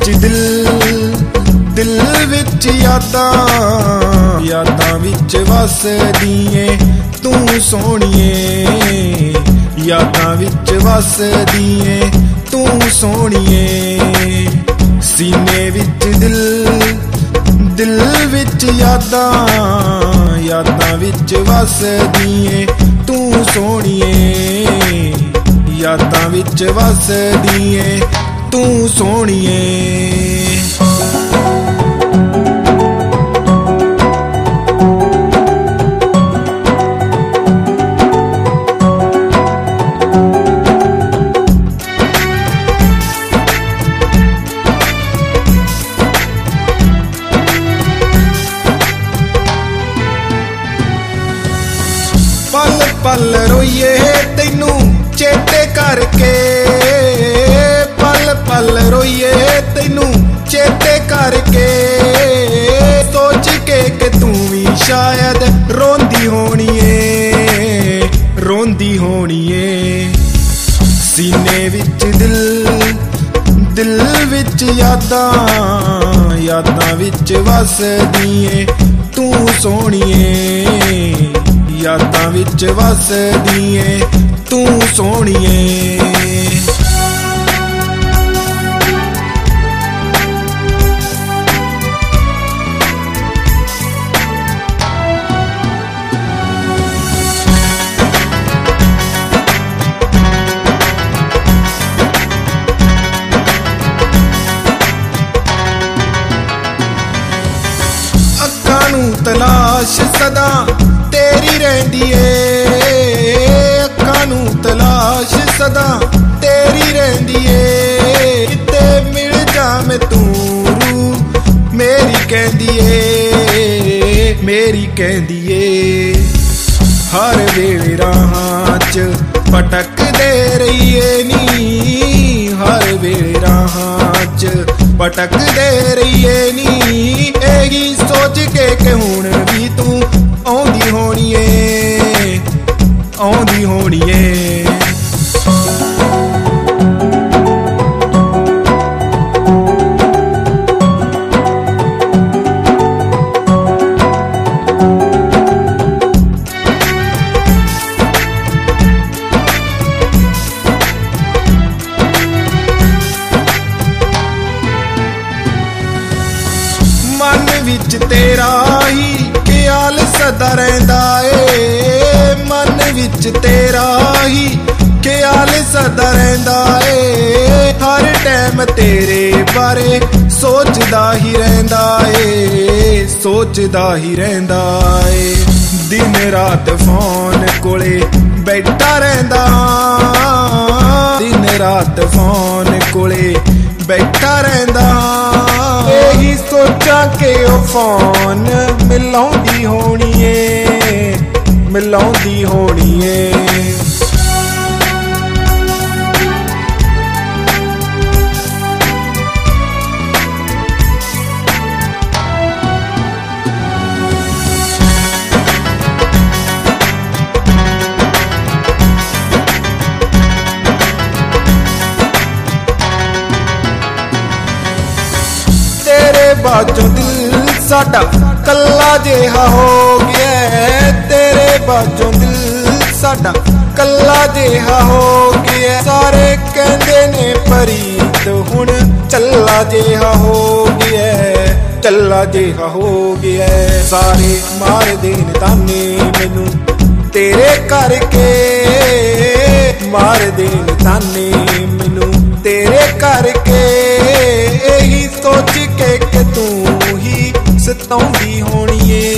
विच दिल विच यादां विच वसदी ऐ तू सोहणीए, यादां विच वसदी ऐ तू सोहणीए। सीने विच दिल विच यादां विच वसदी ऐ तू सोहणीए, यादां विच वसदी ऐ तू सोहणीए। पल पल रोइए तैनू चेते करके, पल पल रोइए तैनू चेते करके, सोच के कि तू भी शायद रोंदी होनी है, रोंदी होनी है। सीने विच दिल विच यादां विच वसदी ऐ तू सोहणीए, यादां विच वसदी ऐ तू सोहणीए। अखां नूं तलाश सदा तेरी रहिंदी ऐ, अखां नूं तलाश सदा तेरी रहिंदी ऐ। किते मिल जावे तू रूह मेरी कहंदी ऐ, मेरी कहंदी ऐ। हर वेले राहां च भटकदे रहिए नी, हर वेले राहां च भटकदे रहिए नी। एही सोच के कि हुण भी तू आउंदी होनी ऐ, आउंदी होनी ऐ। मन विच तेरा ही ख्याल सदा रहिंदा ऐ, मन विच तेरा ही ख्याल सदा रहिंदा ऐ। हर टाइम तेरे बारे सोचदा ही रहिंदा ऐ, सोचदा ही रहिंदा ऐ। दिन रात फोन कोले बैठा रहिंदा, दिन रात फोन कोले बैठा रहिंदा। एही सोचा के ओ फोन मिलाउंदी होनी ऐ, मिलाउंदी होनी ऐ। बाजों दिल साडा कल्ला जेहा हो गया, तेरे बाजों दिल साडा कल्ला जेहा हो गया। सारे कहंदे ने परीत हुण चल्ला जेहा हो गया, चल्ला जेहा हो गया। सारे मार देन ताने मैनू तेरे करके, मार देन ताने मैनू तेरे करके। एही सोच के कि तू ही सताउंदी होनी ऐ,